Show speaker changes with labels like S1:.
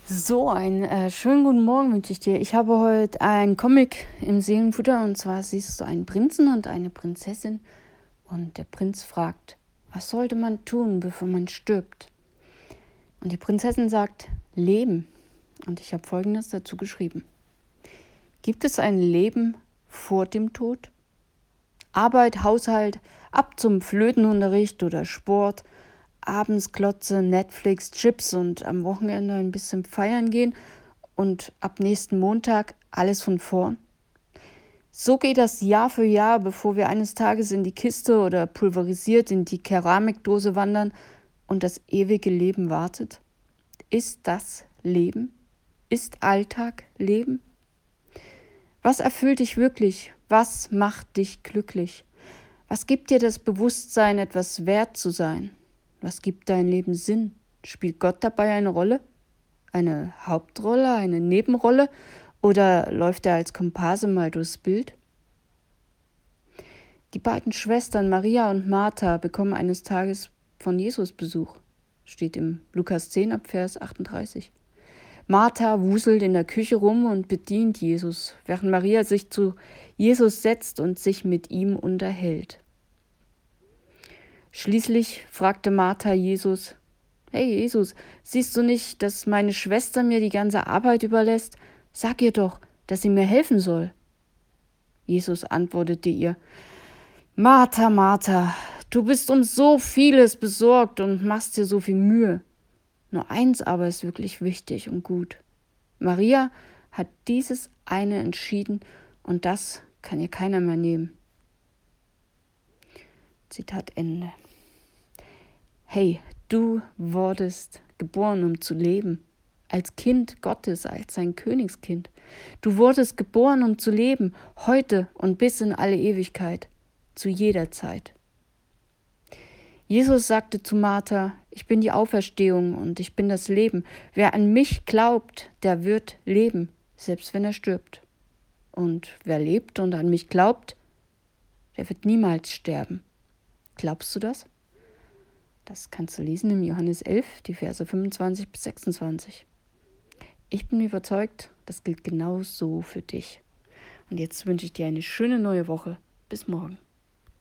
S1: So, einen schönen guten Morgen wünsche ich dir. Ich habe heute einen Comic im Seelenfutter und zwar siehst du einen Prinzen und eine Prinzessin und der Prinz fragt, was sollte man tun, bevor man stirbt? Und die Prinzessin sagt, leben. Und ich habe Folgendes dazu geschrieben. Gibt es ein Leben vor dem Tod? Arbeit, Haushalt, ab zum Flötenunterricht oder Sport, abends Klotze, Netflix, Chips und am Wochenende ein bisschen feiern gehen und ab nächsten Montag alles von vorn. So geht das Jahr für Jahr, bevor wir eines Tages in die Kiste oder pulverisiert in die Keramikdose wandern und das ewige Leben wartet. Ist das Leben? Ist Alltag Leben? Was erfüllt dich wirklich? Was macht dich glücklich? Was gibt dir das Bewusstsein, etwas wert zu sein? Was gibt dein Leben Sinn? Spielt Gott dabei eine Rolle? Eine Hauptrolle, eine Nebenrolle? Oder läuft er als Komparse mal durchs Bild? Die beiden Schwestern Maria und Martha bekommen eines Tages von Jesus Besuch. Steht im Lukas 10 ab Vers 38. Martha wuselt in der Küche rum und bedient Jesus, während Maria sich zu Jesus setzt und sich mit ihm unterhält. Schließlich fragte Martha Jesus, hey Jesus, siehst du nicht, dass meine Schwester mir die ganze Arbeit überlässt? Sag ihr doch, dass sie mir helfen soll. Jesus antwortete ihr, Martha, Martha, du bist um so vieles besorgt und machst dir so viel Mühe. Nur eins aber ist wirklich wichtig und gut. Maria hat dieses eine entschieden und das kann ihr keiner mehr nehmen. Zitat Ende. Hey, du wurdest geboren, um zu leben. Als Kind Gottes, als sein Königskind. Du wurdest geboren, um zu leben, heute und bis in alle Ewigkeit, zu jeder Zeit. Jesus sagte zu Martha, ich bin die Auferstehung und ich bin das Leben. Wer an mich glaubt, der wird leben, selbst wenn er stirbt. Und wer lebt und an mich glaubt, der wird niemals sterben. Glaubst du das? Das kannst du lesen im Johannes 11, die Verse 25 bis 26. Ich bin überzeugt, das gilt genauso für dich. Und jetzt wünsche ich dir eine schöne neue Woche. Bis morgen.